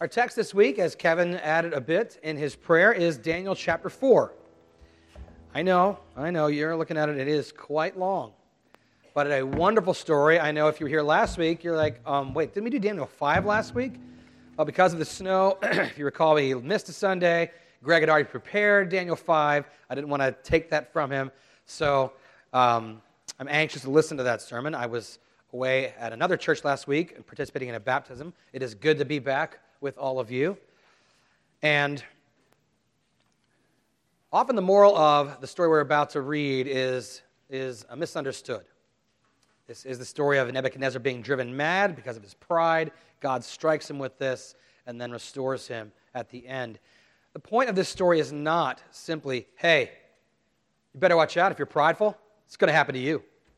Our text this week, as Kevin added a bit in his prayer, is Daniel chapter 4. I know, you're looking at it, it is quite long, but a wonderful story. I know if you were here last week, you're like, wait, didn't we do Daniel 5 last week? Well, because of the snow, if you recall, he missed a Sunday. Greg had already prepared Daniel 5. I didn't want to take that from him, so I'm anxious to listen to that sermon. I was away at another church last week and participating in a baptism. It is good to be back with all of you. And often the moral of the story we're about to read is misunderstood. This is the story of Nebuchadnezzar being driven mad because of his pride. God strikes him with this and then restores him at the end. The point of this story is not simply, hey, you better watch out if you're prideful. It's going to happen to you.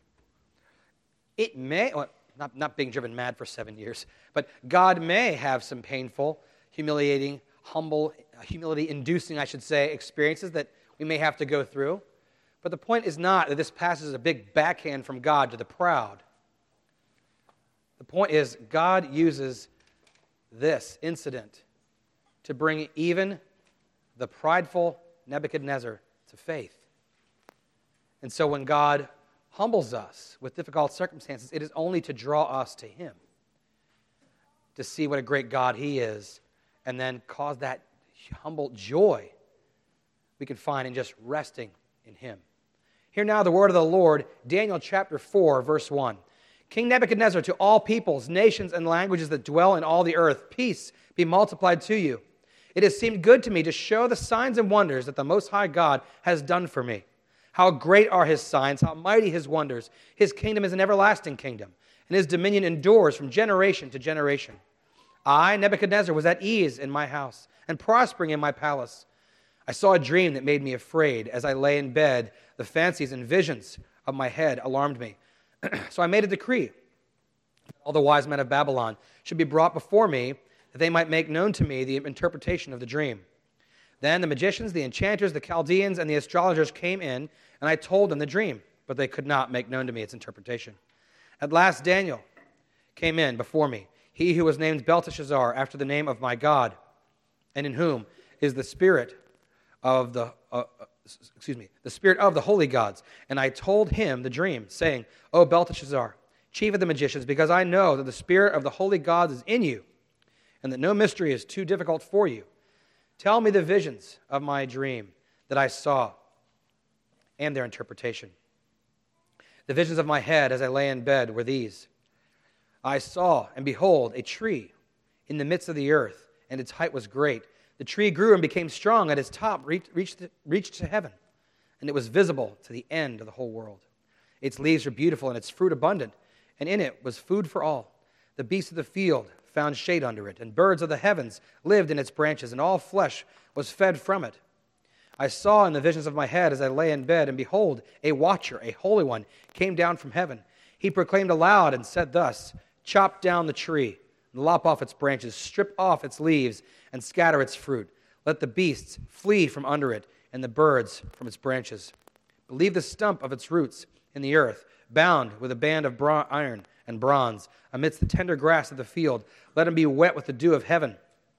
It may, well, not being driven mad for 7 years, but God may have some painful, humiliating, humility-inducing, experiences that we may have to go through. But the point is not that this passage is a big backhand from God to the proud. The point is God uses this incident to bring even the prideful Nebuchadnezzar to faith. And so when God humbles us with difficult circumstances, it is only to draw us to Him, to see what a great God He is, and then cause that humble joy we can find in just resting in Him. Hear now the word of the Lord, Daniel chapter 4, verse 1. King Nebuchadnezzar, to all peoples, nations, and languages that dwell in all the earth, peace be multiplied to you. It has seemed good to me to show the signs and wonders that the Most High God has done for me. How great are His signs, how mighty His wonders. His kingdom is an everlasting kingdom, and His dominion endures from generation to generation. I, Nebuchadnezzar, was at ease in my house and prospering in my palace. I saw a dream that made me afraid. As I lay in bed, the fancies and visions of my head alarmed me. So I made a decree that all the wise men of Babylon should be brought before me, that they might make known to me the interpretation of the dream. Then the magicians, the enchanters, the Chaldeans, and the astrologers came in, and I told them the dream, but they could not make known to me its interpretation. At last Daniel came in before me, he who was named Belteshazzar, after the name of my God, and in whom is the spirit of the spirit of the holy gods. And I told him the dream, saying, O Belteshazzar, chief of the magicians, because I know that the spirit of the holy gods is in you, and that no mystery is too difficult for you. Tell me the visions of my dream that I saw and their interpretation. The visions of my head as I lay in bed were these. I saw, and behold, a tree in the midst of the earth, and its height was great. The tree grew and became strong, and its top reached to heaven, and it was visible to the end of the whole world. Its leaves were beautiful, and its fruit abundant, and in it was food for all. The beasts of the field found shade under it, and birds of the heavens lived in its branches, and all flesh was fed from it. I saw in the visions of my head as I lay in bed, and behold, a watcher, a holy one, came down from heaven. He proclaimed aloud and said thus, Chop down the tree, and lop off its branches, strip off its leaves, and scatter its fruit. Let the beasts flee from under it, and the birds from its branches. But leave the stump of its roots in the earth, bound with a band of iron and bronze, amidst the tender grass of the field. Let him be wet with the dew of heaven.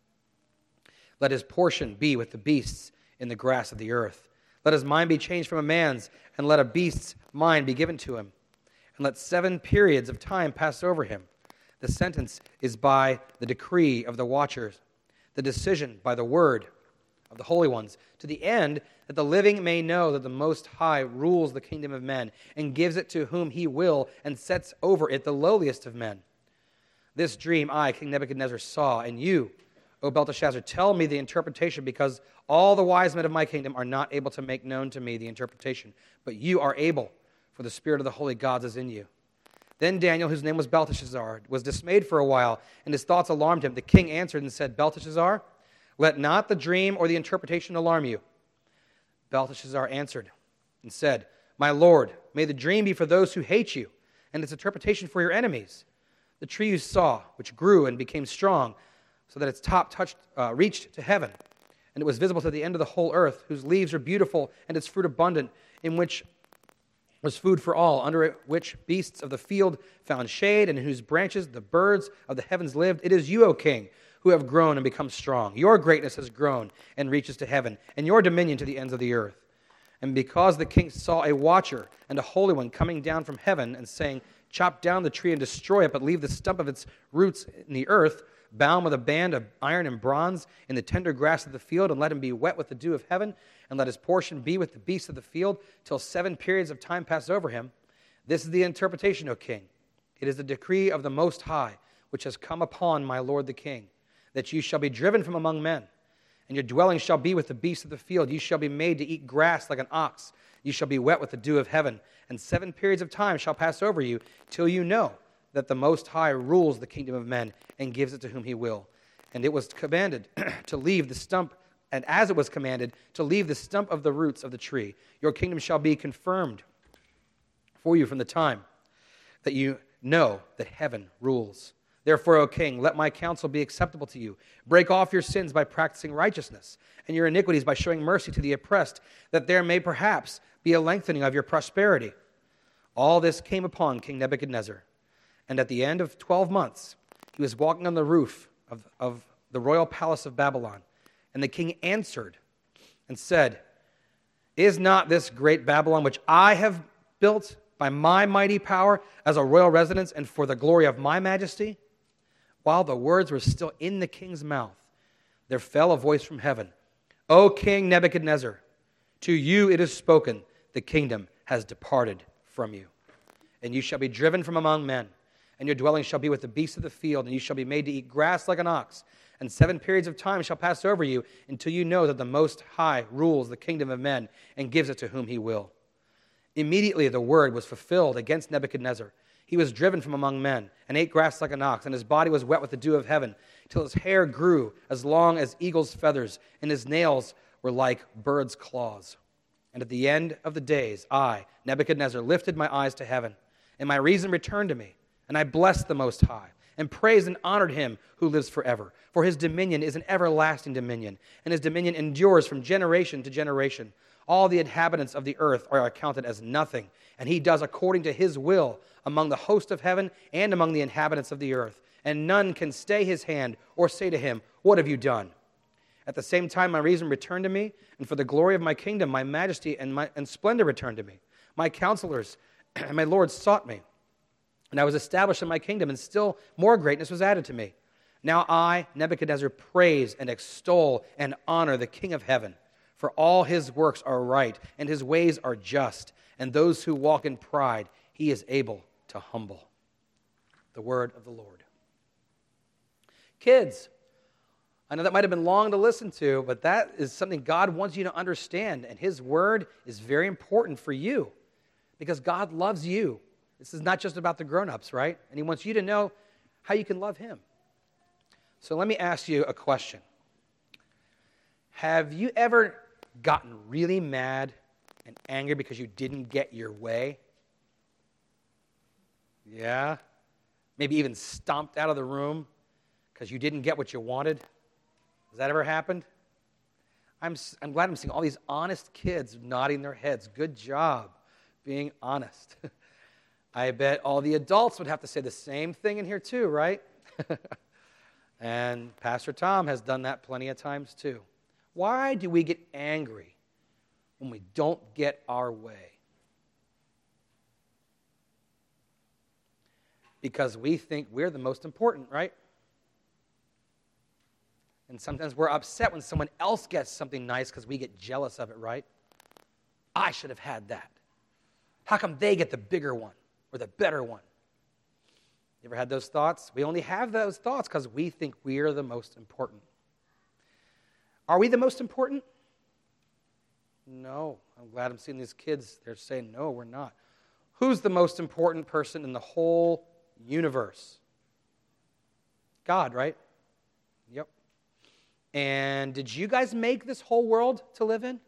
Let his portion be with the beasts in the grass of the earth. Let his mind be changed from a man's, and let a beast's mind be given to him. And let 7 periods of time pass over him. The sentence is by the decree of the watchers, the decision by the word of the holy ones, to the end that the living may know that the Most High rules the kingdom of men, and gives it to whom He will, and sets over it the lowliest of men. This dream I, King Nebuchadnezzar, saw, and you, O Belteshazzar, tell me the interpretation, because all the wise men of my kingdom are not able to make known to me the interpretation, but you are able, for the spirit of the holy gods is in you. Then Daniel, whose name was Belteshazzar, was dismayed for a while, and his thoughts alarmed him. The king answered and said, Belteshazzar, let not the dream or the interpretation alarm you. Belteshazzar answered and said, My lord, may the dream be for those who hate you, and its interpretation for your enemies. The tree you saw, which grew and became strong, so that its top reached to heaven, and it was visible to the end of the whole earth, whose leaves are beautiful and its fruit abundant, in which was food for all, under which beasts of the field found shade, and in whose branches the birds of the heavens lived. It is you, O king, who have grown and become strong. Your greatness has grown and reaches to heaven, and your dominion to the ends of the earth. And because the king saw a watcher and a holy one coming down from heaven and saying, chop down the tree and destroy it, but leave the stump of its roots in the earth, bound with a band of iron and bronze in the tender grass of the field, and let him be wet with the dew of heaven, and let his portion be with the beasts of the field, till 7 periods of time pass over him. This is the interpretation, O king. It is the decree of the Most High, which has come upon my lord the king, that you shall be driven from among men, and your dwelling shall be with the beasts of the field. You shall be made to eat grass like an ox. You shall be wet with the dew of heaven, and 7 periods of time shall pass over you, till you know that the Most High rules the kingdom of men and gives it to whom he will. And it was commanded to leave the stump, and as it was commanded to leave the stump of the roots of the tree, your kingdom shall be confirmed for you from the time that you know that heaven rules. Therefore, O king, let my counsel be acceptable to you. Break off your sins by practicing righteousness, and your iniquities by showing mercy to the oppressed, that there may perhaps be a lengthening of your prosperity. All this came upon King Nebuchadnezzar. And at the end of 12 months, he was walking on the roof of the royal palace of Babylon. And the king answered and said, is not this great Babylon, which I have built by my mighty power as a royal residence and for the glory of my majesty? While the words were still in the king's mouth, there fell a voice from heaven, O King Nebuchadnezzar, to you it is spoken, the kingdom has departed from you. And you shall be driven from among men, and your dwelling shall be with the beasts of the field, and you shall be made to eat grass like an ox. And 7 periods of time shall pass over you until you know that the Most High rules the kingdom of men and gives it to whom he will. Immediately the word was fulfilled against Nebuchadnezzar. He was driven from among men and ate grass like an ox, and his body was wet with the dew of heaven, till his hair grew as long as eagle's feathers, and his nails were like bird's claws. And at the end of the days, I, Nebuchadnezzar, lifted my eyes to heaven, and my reason returned to me, and I blessed the Most High, and praised and honored him who lives forever. For his dominion is an everlasting dominion, and his dominion endures from generation to generation. All the inhabitants of the earth are accounted as nothing, and he does according to his will among the host of heaven and among the inhabitants of the earth. And none can stay his hand or say to him, what have you done? At the same time, my reason returned to me, and for the glory of my kingdom, my majesty and splendor returned to me. My counselors and my lords sought me, and I was established in my kingdom, and still more greatness was added to me. Now I, Nebuchadnezzar, praise and extol and honor the King of heaven. For all his works are right, and his ways are just, and those who walk in pride he is able to humble. The word of the Lord. Kids, I know that might have been long to listen to, but that is something God wants you to understand, and his word is very important for you, because God loves you. This is not just about the grown-ups, right? And he wants you to know how you can love him. So let me ask you a question. Have you ever gotten really mad and angry because you didn't get your way? Yeah? Maybe even stomped out of the room because you didn't get what you wanted? Has that ever happened? I'm glad I'm seeing all these honest kids nodding their heads. Good job being honest. I bet all the adults would have to say the same thing in here too, right? And Pastor Tom has done that plenty of times too. Why do we get angry when we don't get our way? Because we think we're the most important, right? And sometimes we're upset when someone else gets something nice because we get jealous of it, right? I should have had that. How come they get the bigger one or the better one? You ever had those thoughts? We only have those thoughts because we think we're the most important. Are we the most important? No. I'm glad I'm seeing these kids. They're saying, no, we're not. Who's the most important person in the whole universe? God, right? Yep. And did you guys make this whole world to live in?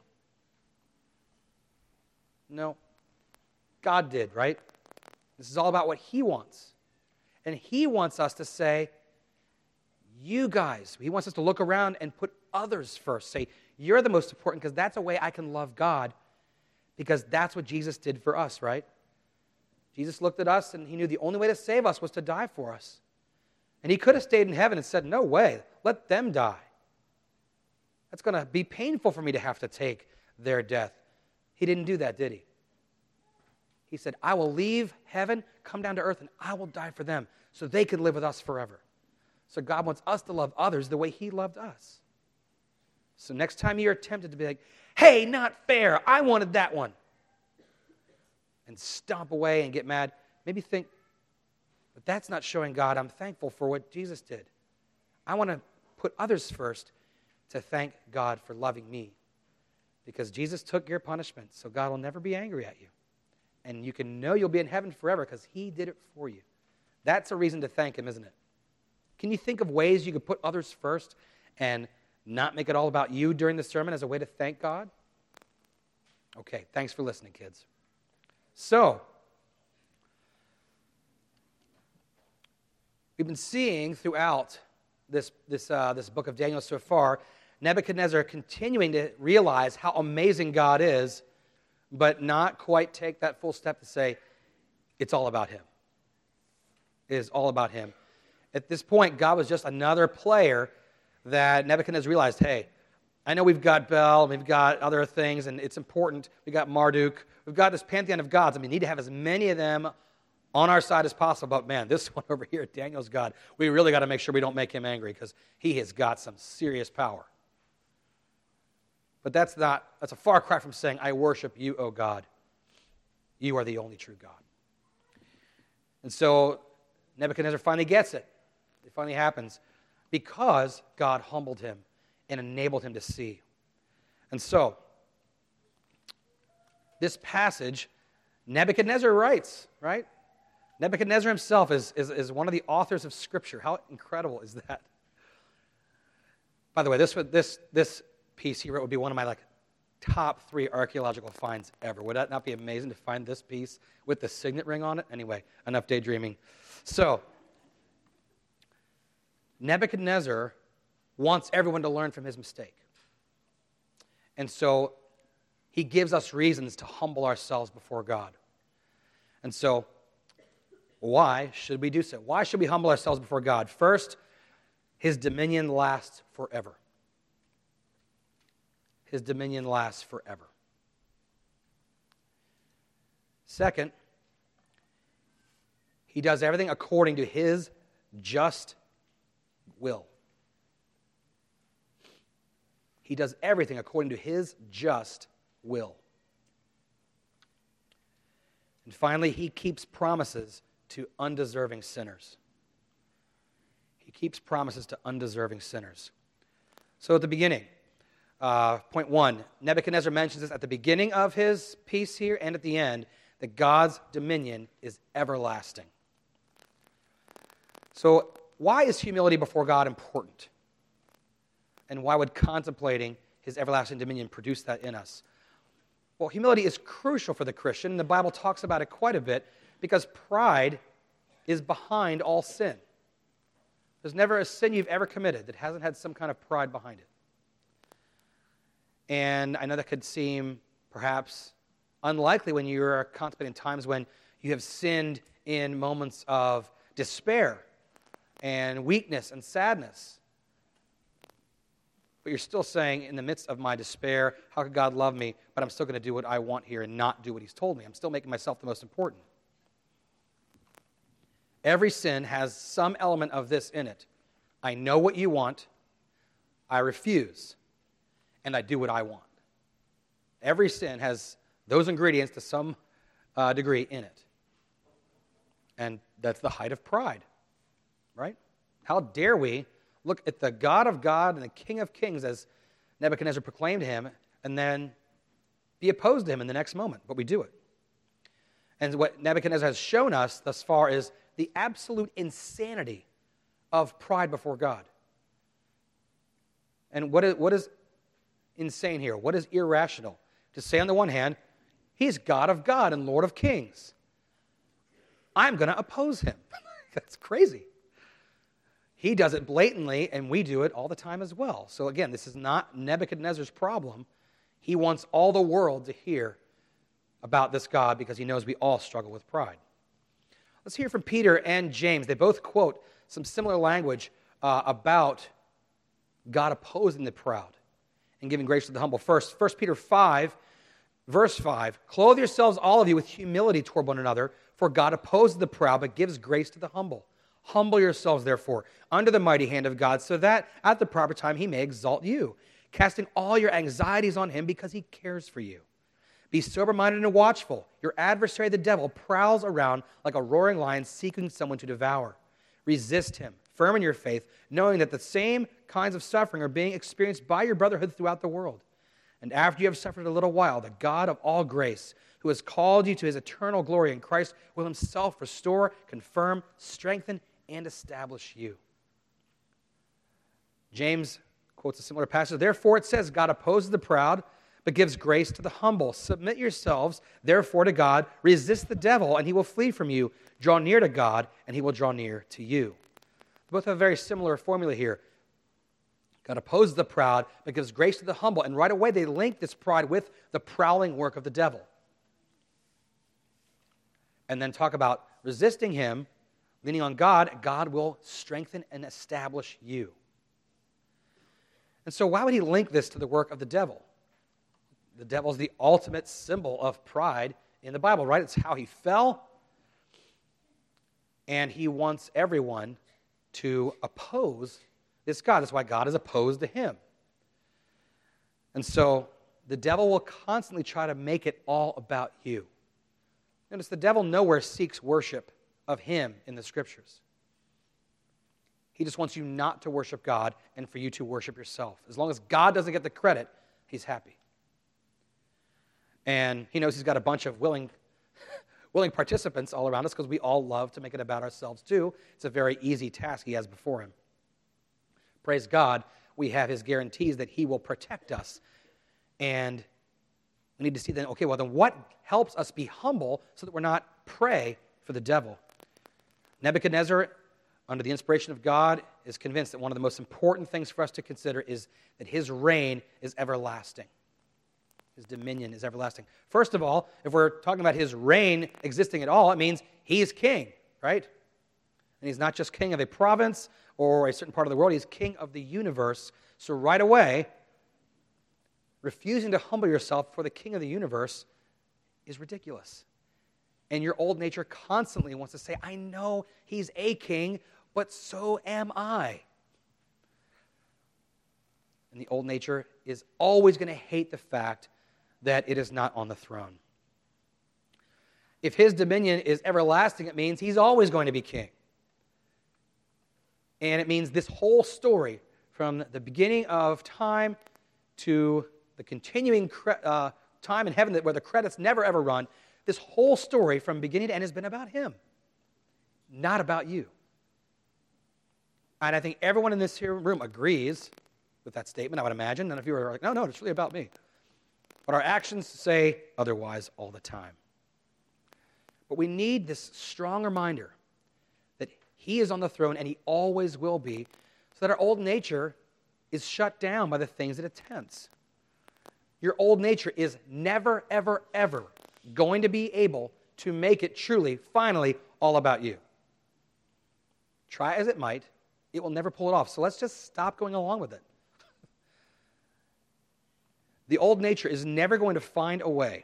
No. God did, right? This is all about what he wants. And he wants us to say, you guys, he wants us to look around and put others first. Say, you're the most important because that's a way I can love God, because that's what Jesus did for us, right? Jesus looked at us and he knew the only way to save us was to die for us. And he could have stayed in heaven and said, no way, let them die. That's going to be painful for me to have to take their death. He didn't do that, did he? He said, I will leave heaven, come down to earth, and I will die for them so they can live with us forever. So God wants us to love others the way he loved us. So next time you're tempted to be like, hey, not fair, I wanted that one, and stomp away and get mad, maybe think, but that's not showing God I'm thankful for what Jesus did. I want to put others first to thank God for loving me, because Jesus took your punishment, so God will never be angry at you. And you can know you'll be in heaven forever because he did it for you. That's a reason to thank him, isn't it? Can you think of ways you could put others first and not make it all about you during the sermon as a way to thank God? Okay, thanks for listening, kids. So, we've been seeing throughout this book of Daniel so far, Nebuchadnezzar continuing to realize how amazing God is, but not quite take that full step to say, it's all about him. It is all about him. At this point, God was just another player that Nebuchadnezzar realized, hey, I know we've got Bel, we've got other things, and it's important. We've got Marduk. We've got this pantheon of gods, and we need to have as many of them on our side as possible. But man, this one over here, Daniel's God, we really got to make sure we don't make him angry because he has got some serious power. But that's a far cry from saying, I worship you, O God. You are the only true God. And so Nebuchadnezzar finally gets it. It finally happens because God humbled him and enabled him to see. And so, this passage, Nebuchadnezzar writes, right? Nebuchadnezzar himself is one of the authors of Scripture. How incredible is that? By the way, this piece he wrote would be one of my top 3 archaeological finds ever. Would that not be amazing to find this piece with the signet ring on it? Anyway, enough daydreaming. So, Nebuchadnezzar wants everyone to learn from his mistake. And so, he gives us reasons to humble ourselves before God. And so, why should we do so? Why should we humble ourselves before God? First, his dominion lasts forever. His dominion lasts forever. Second, he does everything according to his just will. He does everything according to his just will. And finally, he keeps promises to undeserving sinners. He keeps promises to undeserving sinners. So at the beginning, point 1, Nebuchadnezzar mentions this at the beginning of his piece here and at the end, that God's dominion is everlasting. So why is humility before God important? And why would contemplating his everlasting dominion produce that in us? Well, humility is crucial for the Christian, and the Bible talks about it quite a bit, because pride is behind all sin. There's never a sin you've ever committed that hasn't had some kind of pride behind it. And I know that could seem perhaps unlikely when you're contemplating times when you have sinned in moments of despair and weakness and sadness. But you're still saying, in the midst of my despair, how could God love me? But I'm still going to do what I want here and not do what he's told me. I'm still making myself the most important. Every sin has some element of this in it. I know what you want, I refuse, and I do what I want. Every sin has those ingredients to some degree in it. And that's the height of pride, right? How dare we look at the God of God and the King of Kings, as Nebuchadnezzar proclaimed him, and then be opposed to him in the next moment. But we do it. And what Nebuchadnezzar has shown us thus far is the absolute insanity of pride before God. And what is insane here? What is irrational? To say on the one hand, he's God of God and Lord of Kings. I'm going to oppose him. That's crazy. He does it blatantly, and we do it all the time as well. So again, this is not Nebuchadnezzar's problem. He wants all the world to hear about this God because he knows we all struggle with pride. Let's hear from Peter and James. They both quote some similar language about God opposing the proud and giving grace to the humble. First, 1 Peter 5, verse 5, clothe yourselves, all of you, with humility toward one another, for God opposes the proud, but gives grace to the humble. Humble yourselves, therefore, under the mighty hand of God, so that at the proper time he may exalt you, casting all your anxieties on him because he cares for you. Be sober-minded and watchful. Your adversary, the devil, prowls around like a roaring lion seeking someone to devour. Resist him, firm in your faith, knowing that the same kinds of suffering are being experienced by your brotherhood throughout the world. And after you have suffered a little while, the God of all grace, who has called you to his eternal glory in Christ, will himself restore, confirm, strengthen, and establish you. James quotes a similar passage. Therefore, it says, God opposes the proud, but gives grace to the humble. Submit yourselves, therefore, to God. Resist the devil, and he will flee from you. Draw near to God, and he will draw near to you. Both have a very similar formula here. God opposes the proud, but gives grace to the humble. And right away, they link this pride with the prowling work of the devil. And then talk about resisting him, leaning on God. God will strengthen and establish you. And so why would he link this to the work of the devil? The devil is the ultimate symbol of pride in the Bible, right? It's how he fell. And he wants everyone to oppose this God. That's why God is opposed to him. And so the devil will constantly try to make it all about you. Notice the devil nowhere seeks worship of him in the Scriptures. He just wants you not to worship God and for you to worship yourself. As long as God doesn't get the credit, he's happy. And he knows he's got a bunch of willing participants all around us because we all love to make it about ourselves too. It's a very easy task he has before him. Praise God, we have his guarantees that he will protect us. And we need to see then, okay, well then what helps us be humble so that we're not prey for the devil? Nebuchadnezzar, under the inspiration of God, is convinced that one of the most important things for us to consider is that his reign is everlasting. His dominion is everlasting. First of all, if we're talking about his reign existing at all, it means he's king, right? And he's not just king of a province or a certain part of the world. He's king of the universe. So right away, refusing to humble yourself for the king of the universe is ridiculous. And your old nature constantly wants to say, I know he's a king, but so am I. And the old nature is always going to hate the fact that it is not on the throne. If his dominion is everlasting, it means he's always going to be king. And it means this whole story, from the beginning of time to the continuing time in heaven where the credits never ever run, this whole story from beginning to end has been about him, not about you. And I think everyone in this here room agrees with that statement, I would imagine. None of you are like, no, it's really about me. But our actions say otherwise all the time. But we need this strong reminder that he is on the throne and he always will be, so that our old nature is shut down by the things it attempts. Your old nature is never, ever, ever going to be able to make it truly, finally, all about you. Try as it might, it will never pull it off. So let's just stop going along with it. The old nature is never going to find a way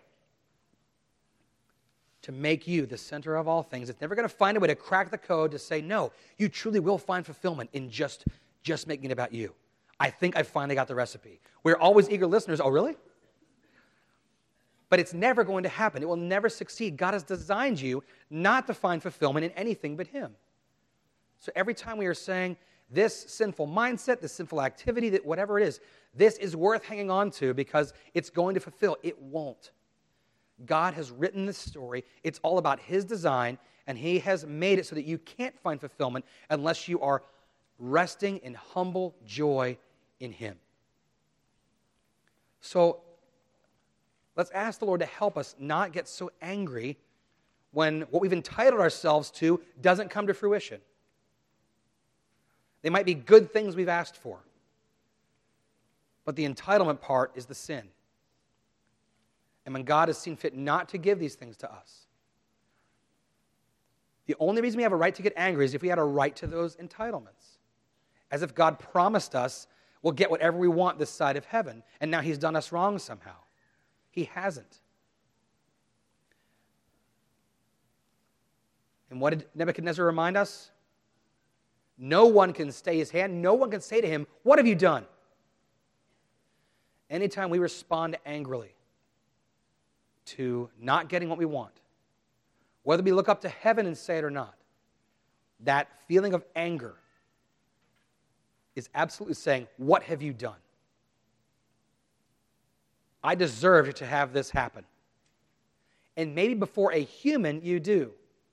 to make you the center of all things. It's never going to find a way to crack the code to say, no, you truly will find fulfillment in just making it about you. I think I finally got the recipe. We're always eager listeners. Oh, really? But it's never going to happen. It will never succeed. God has designed you not to find fulfillment in anything but him. So every time we are saying this sinful mindset, this sinful activity, that whatever it is, this is worth hanging on to because it's going to fulfill, it won't. God has written this story. It's all about his design, and he has made it so that you can't find fulfillment unless you are resting in humble joy in him. So let's ask the Lord to help us not get so angry when what we've entitled ourselves to doesn't come to fruition. They might be good things we've asked for, but the entitlement part is the sin. And when God has seen fit not to give these things to us, The only reason we have a right to get angry is if we had a right to those entitlements. As if God promised us we'll get whatever we want this side of heaven, and now he's done us wrong somehow. He hasn't. And what did Nebuchadnezzar remind us? No one can stay his hand. No one can say to him, "What have you done?" Anytime we respond angrily to not getting what we want, whether we look up to heaven and say it or not, that feeling of anger is absolutely saying, "What have you done? I deserve to have this happen." And maybe before a human, you do.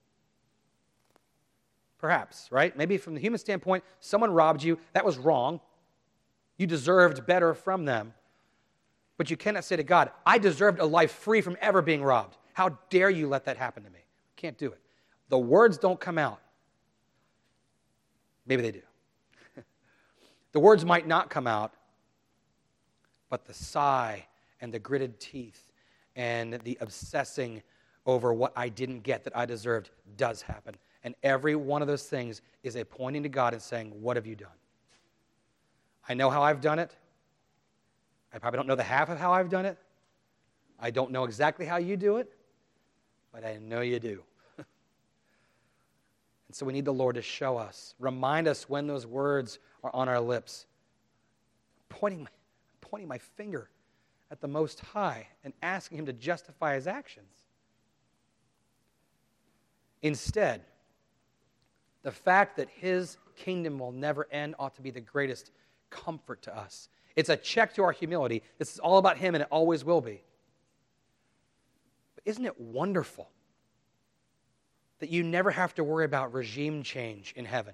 Perhaps, right? Maybe from the human standpoint, someone robbed you. That was wrong. You deserved better from them. But you cannot say to God, "I deserved a life free from ever being robbed. How dare you let that happen to me?" Can't do it. The words don't come out. Maybe they do. The words might not come out, but the sigh and the gritted teeth and the obsessing over what I didn't get that I deserved does happen. And every one of those things is a pointing to God and saying, "What have you done?" I know how I've done it. I probably don't know the half of how I've done it. I don't know exactly how you do it, but I know you do. And so we need the Lord to show us, remind us when those words are on our lips, pointing my finger at the Most High and asking him to justify his actions. Instead, the fact that his kingdom will never end ought to be the greatest comfort to us. It's a check to our humility. This is all about him, and it always will be. But isn't it wonderful that you never have to worry about regime change in heaven?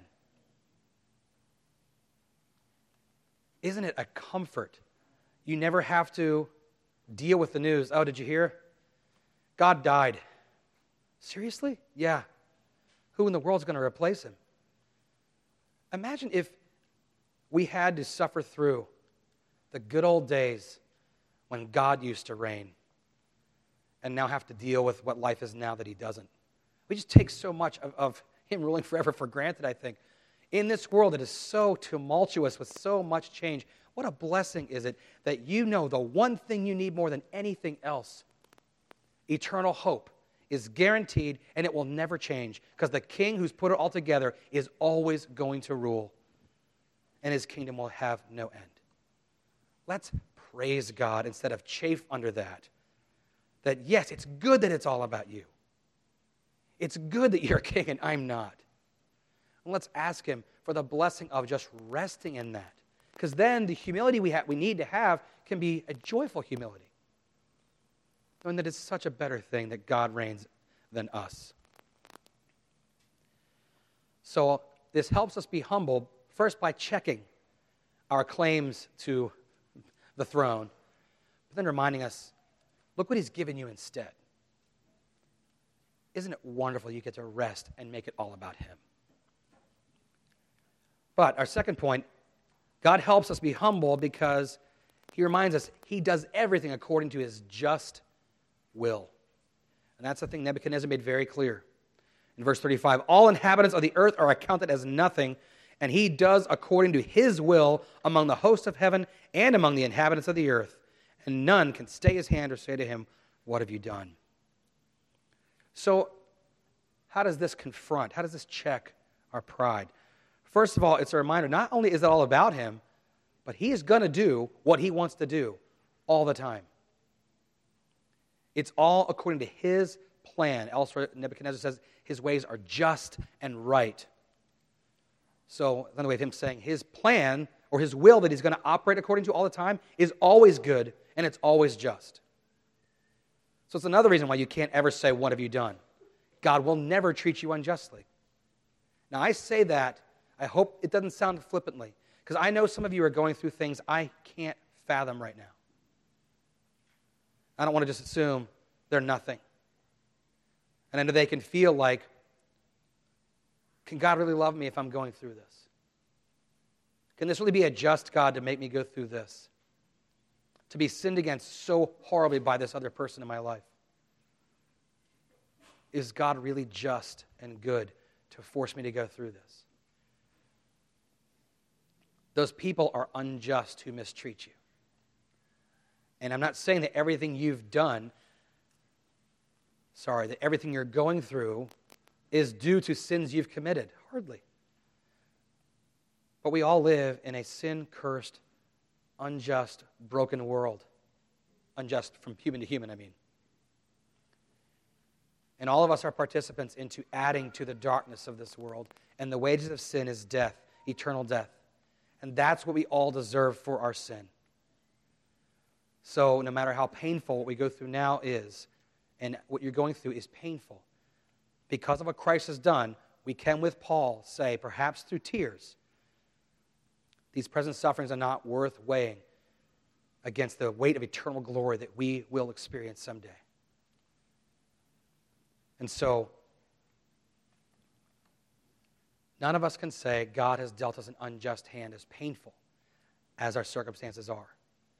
Isn't it a comfort? You never have to deal with the news. "Oh, did you hear? God died." Seriously? Yeah. Who in the world is going to replace him? Imagine if we had to suffer through the good old days when God used to reign and now have to deal with what life is now that he doesn't. We just take so much of him ruling forever for granted, I think. In this world that is so tumultuous with so much change, what a blessing is it that you know the one thing you need more than anything else, eternal hope, is guaranteed and it will never change because the king who's put it all together is always going to rule and his kingdom will have no end. Let's praise God instead of chafe under that. That yes, it's good that it's all about you. It's good that you're king and I'm not. And let's ask him for the blessing of just resting in that. Because then the humility we need to have can be a joyful humility. Knowing that it's such a better thing that God reigns than us. So this helps us be humble, first by checking our claims to the throne, but then reminding us, look what he's given you instead. Isn't it wonderful you get to rest and make it all about him? But our second point, God helps us be humble because he reminds us he does everything according to his just will. And that's the thing Nebuchadnezzar made very clear. In verse 35, all inhabitants of the earth are accounted as nothing, and he does according to his will among the hosts of heaven and among the inhabitants of the earth. And none can stay his hand or say to him, "What have you done?" So, how does this confront? How does this check our pride? First of all, it's a reminder, not only is it all about him, but he is going to do what he wants to do all the time. It's all according to his plan. Elsewhere, Nebuchadnezzar says his ways are just and right. So, another way of him saying his plan or his will that he's going to operate according to all the time is always good and it's always just. So it's another reason why you can't ever say, "What have you done?" God will never treat you unjustly. Now, I say that, I hope it doesn't sound flippantly, because I know some of you are going through things I can't fathom right now. I don't want to just assume they're nothing. And I know they can feel like, can God really love me if I'm going through this? Can this really be a just God to make me go through this? To be sinned against so horribly by this other person in my life? is God really just and good to force me to go through this? Those people are unjust who mistreat you. And I'm not saying that everything you've done, that everything you're going through is due to sins you've committed. Hardly. But we all live in a sin-cursed, unjust, broken world. Unjust from human to human, I mean. And all of us are participants into adding to the darkness of this world. And the wages of sin is death, eternal death. And that's what we all deserve for our sin. So no matter how painful what we go through now is, and what you're going through is painful, because of what Christ has done, we can, with Paul, say, perhaps through tears, these present sufferings are not worth weighing against the weight of eternal glory that we will experience someday. And so, none of us can say God has dealt us an unjust hand, as painful as our circumstances are.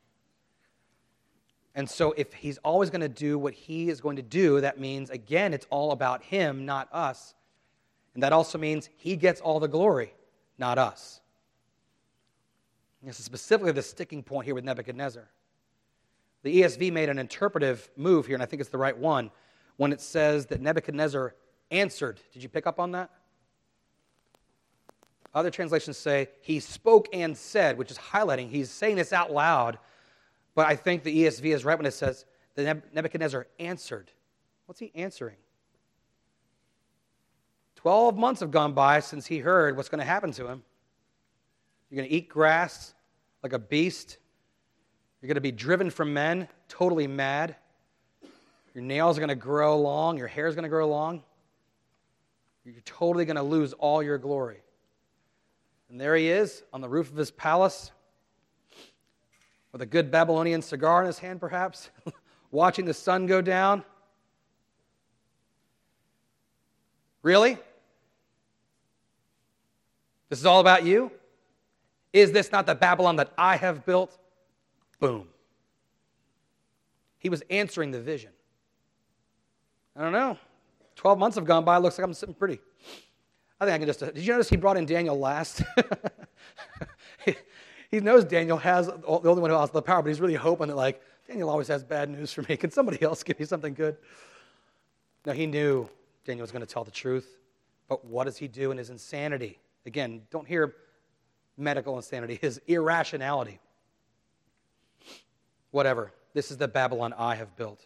And so if he's always going to do what he is going to do, that means, again, it's all about him, not us. And that also means he gets all the glory, not us. This is specifically the sticking point here with Nebuchadnezzar. The ESV made an interpretive move here, and I think it's the right one, when it says that Nebuchadnezzar answered. Did you pick up on that? Other translations say he spoke and said, which is highlighting. He's saying this out loud. But I think the ESV is right when it says that Nebuchadnezzar answered. What's he answering? 12 months have gone by since he heard what's going to happen to him. You're going to eat grass like a beast. You're going to be driven from men, totally mad. Your nails are going to grow long. Your hair is going to grow long. You're totally going to lose all your glory. And there he is on the roof of his palace, with a good Babylonian cigar in his hand, perhaps, watching the sun go down. Really? This is all about you? Is this not the Babylon that I have built? Boom. He was answering the vision. I don't know. 12 months have gone by. Looks like I'm sitting pretty. I think I can just... Did you notice he brought in Daniel last? He knows Daniel has the only one who has the power, but he's really hoping that, like, Daniel always has bad news for me. Can somebody else give me something good? No, he knew Daniel was going to tell the truth. But what does he do in his insanity? Again, don't hear medical insanity, his irrationality. Whatever. This is the Babylon I have built.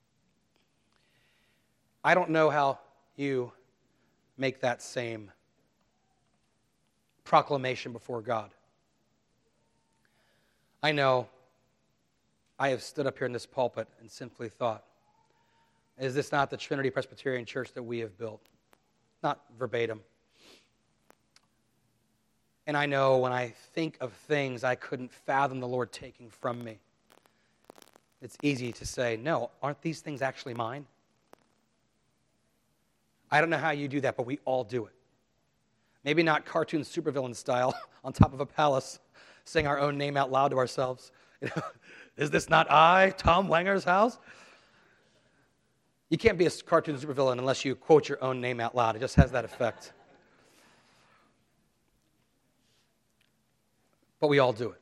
I don't know how you make that same proclamation before God. I know I have stood up here in this pulpit and simply thought, is this not the Trinity Presbyterian Church that we have built? Not verbatim. And I know when I think of things I couldn't fathom the Lord taking from me, it's easy to say, no, aren't these things actually mine? I don't know how you do that, but we all do it. Maybe not cartoon supervillain style on top of a palace, saying our own name out loud to ourselves. Is this not I, Tom Wanger's house? You can't be a cartoon supervillain unless you quote your own name out loud. It just has that effect. But we all do it.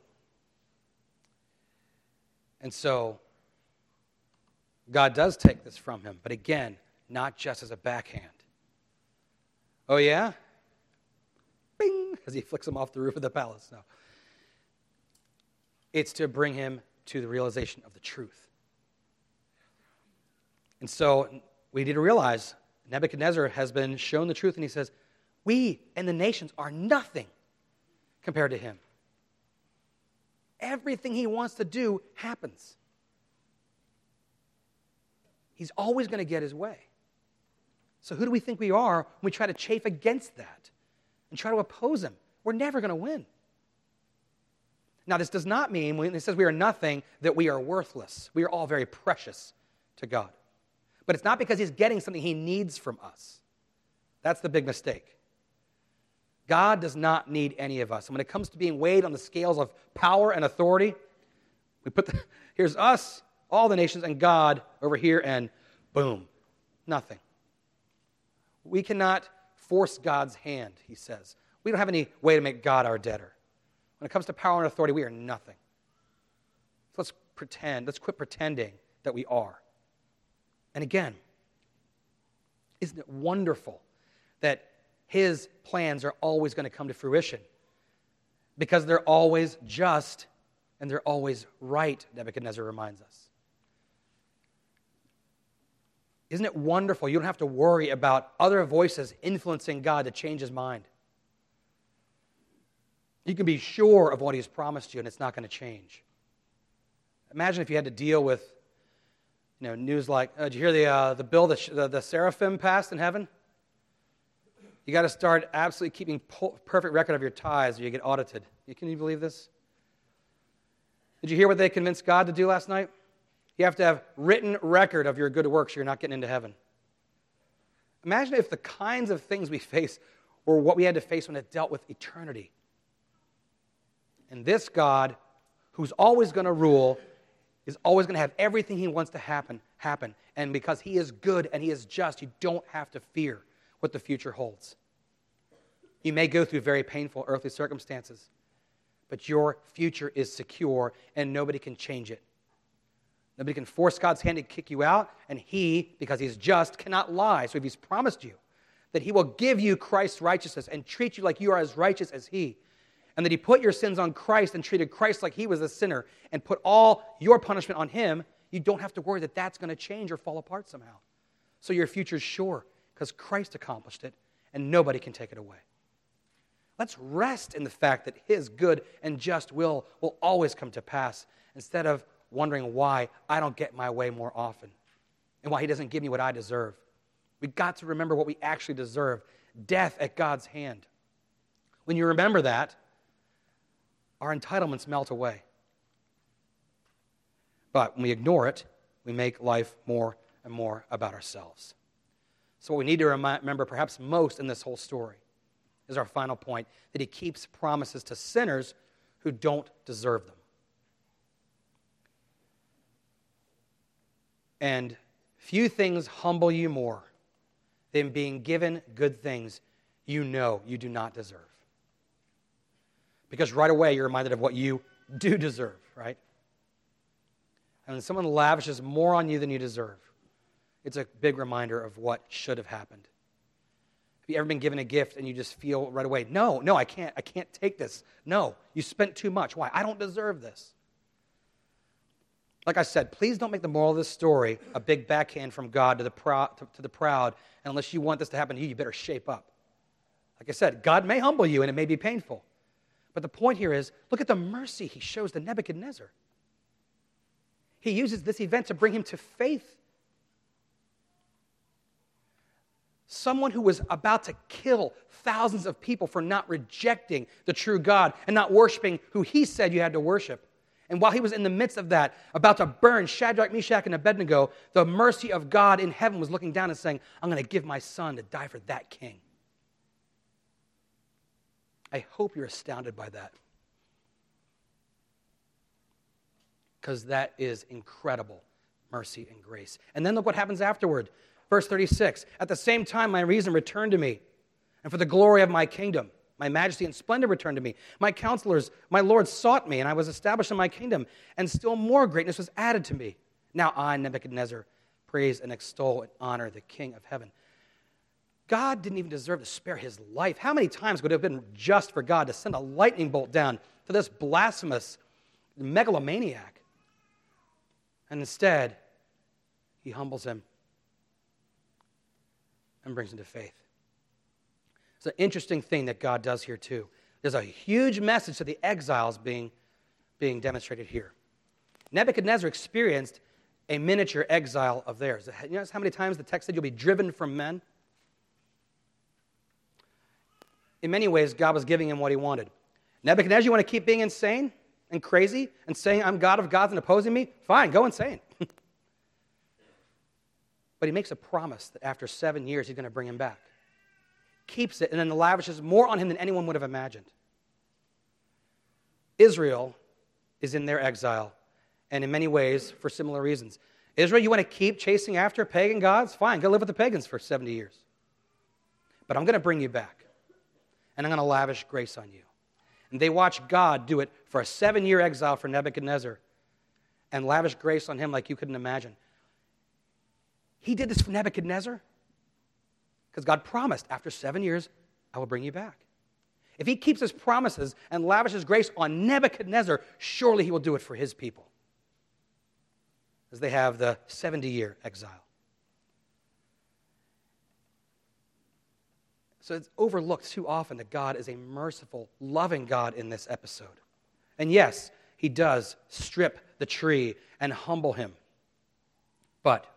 And so, God does take this from him, but again, not just as a backhand. Oh yeah? Bing! As he flicks him off the roof of the palace. No. It's to bring him to the realization of the truth. And so we need to realize Nebuchadnezzar has been shown the truth, and he says, we and the nations are nothing compared to him. Everything he wants to do happens. He's always going to get his way. So who do we think we are when we try to chafe against that and try to oppose him? We're never going to win. Now, this does not mean, when it says we are nothing, that we are worthless. We are all very precious to God. But it's not because he's getting something he needs from us. That's the big mistake. God does not need any of us. And when it comes to being weighed on the scales of power and authority, we put here's us, all the nations, and God over here, and boom, nothing. We cannot force God's hand, he says. We don't have any way to make God our debtor. When it comes to power and authority, we are nothing. So let's quit pretending that we are. And again, isn't it wonderful that his plans are always going to come to fruition? Because they're always just and they're always right, Nebuchadnezzar reminds us. Isn't it wonderful? You don't have to worry about other voices influencing God to change his mind. You can be sure of what he's promised you, and it's not going to change. Imagine if you had to deal with, news like, did you hear the bill that the seraphim passed in heaven? You got to start absolutely keeping perfect record of your tithes or you get audited. Can you believe this? Did you hear what they convinced God to do last night? You have to have written record of your good works or you're not getting into heaven. Imagine if the kinds of things we face were what we had to face when it dealt with eternity. And this God, who's always going to rule, is always going to have everything he wants to happen. And because he is good and he is just, you don't have to fear what the future holds. You may go through very painful earthly circumstances, but your future is secure and nobody can change it. Nobody can force God's hand to kick you out, and he, because he's just, cannot lie. So if he's promised you that he will give you Christ's righteousness and treat you like you are as righteous as he, and that he put your sins on Christ and treated Christ like he was a sinner and put all your punishment on him, you don't have to worry that that's going to change or fall apart somehow. So your future is sure because Christ accomplished it and nobody can take it away. Let's rest in the fact that his good and just will always come to pass instead of wondering why I don't get my way more often and why he doesn't give me what I deserve. We've got to remember what we actually deserve, death at God's hand. When you remember that, our entitlements melt away. But when we ignore it, we make life more and more about ourselves. So what we need to remember perhaps most in this whole story is our final point, that he keeps promises to sinners who don't deserve them. And few things humble you more than being given good things you know you do not deserve. Because right away you're reminded of what you do deserve, right? And when someone lavishes more on you than you deserve, it's a big reminder of what should have happened. Have you ever been given a gift and you just feel right away, no, I can't take this. No, you spent too much. Why? I don't deserve this. Like I said, please don't make the moral of this story a big backhand from God to the proud. And unless you want this to happen to you, you better shape up. Like I said, God may humble you and it may be painful. But the point here is, look at the mercy he shows to Nebuchadnezzar. He uses this event to bring him to faith. Someone who was about to kill thousands of people for not rejecting the true God and not worshiping who he said you had to worship. And while he was in the midst of that, about to burn Shadrach, Meshach, and Abednego, the mercy of God in heaven was looking down and saying, I'm going to give my son to die for that king. I hope you're astounded by that. Because that is incredible mercy and grace. And then look what happens afterward. Verse 36, at the same time my reason returned to me, and for the glory of my kingdom, my majesty and splendor returned to me. My counselors, my lords sought me, and I was established in my kingdom, and still more greatness was added to me. Now I, Nebuchadnezzar, praise and extol and honor the King of heaven. God didn't even deserve to spare his life. How many times would it have been just for God to send a lightning bolt down to this blasphemous megalomaniac? And instead, he humbles him and brings him to faith. It's an interesting thing that God does here too. There's a huge message to the exiles being demonstrated here. Nebuchadnezzar experienced a miniature exile of theirs. You notice how many times the text said you'll be driven from men? In many ways, God was giving him what he wanted. Nebuchadnezzar, you want to keep being insane and crazy and saying I'm God of gods and opposing me? Fine, go insane. But he makes a promise that after 7 years, he's going to bring him back. Keeps it and then lavishes more on him than anyone would have imagined. Israel is in their exile, and in many ways, for similar reasons. Israel, you want to keep chasing after pagan gods? Fine, go live with the pagans for 70 years. but I'm going to bring you back, and I'm going to lavish grace on you. And they watch God do it for a 7-year exile for Nebuchadnezzar and lavish grace on him like you couldn't imagine. He did this for Nebuchadnezzar because God promised, after 7 years, I will bring you back. If he keeps his promises and lavishes grace on Nebuchadnezzar, surely he will do it for his people as they have the 70-year exile. So it's overlooked too often that God is a merciful, loving God in this episode. And yes, he does strip the tree and humble him. But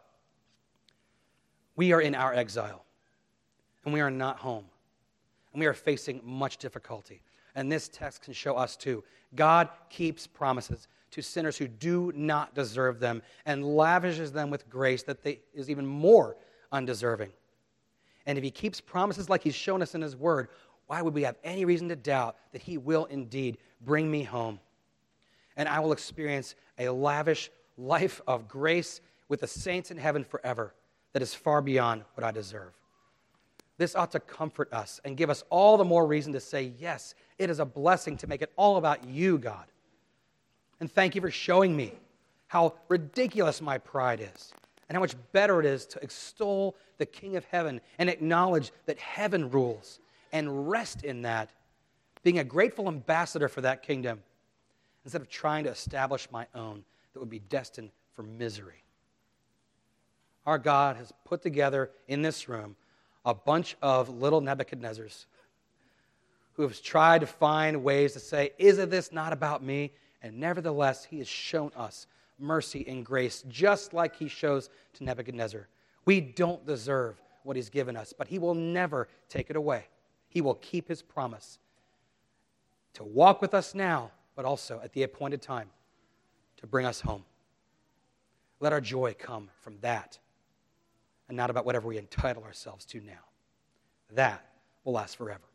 we are in our exile, and we are not home. And we are facing much difficulty. And this text can show us too. God keeps promises to sinners who do not deserve them and lavishes them with grace that is even more undeserving. And if he keeps promises like he's shown us in his word, why would we have any reason to doubt that he will indeed bring me home? And I will experience a lavish life of grace with the saints in heaven forever that is far beyond what I deserve. This ought to comfort us and give us all the more reason to say, yes, it is a blessing to make it all about you, God. And thank you for showing me how ridiculous my pride is and how much better it is to extol the King of heaven and acknowledge that heaven rules and rest in that, being a grateful ambassador for that kingdom instead of trying to establish my own that would be destined for misery. Our God has put together in this room a bunch of little Nebuchadnezzars who have tried to find ways to say, isn't this not about me? And nevertheless, he has shown us mercy and grace, just like he shows to Nebuchadnezzar. We don't deserve what he's given us, but he will never take it away. He will keep his promise to walk with us now, but also at the appointed time to bring us home. Let our joy come from that and not about whatever we entitle ourselves to now. That will last forever.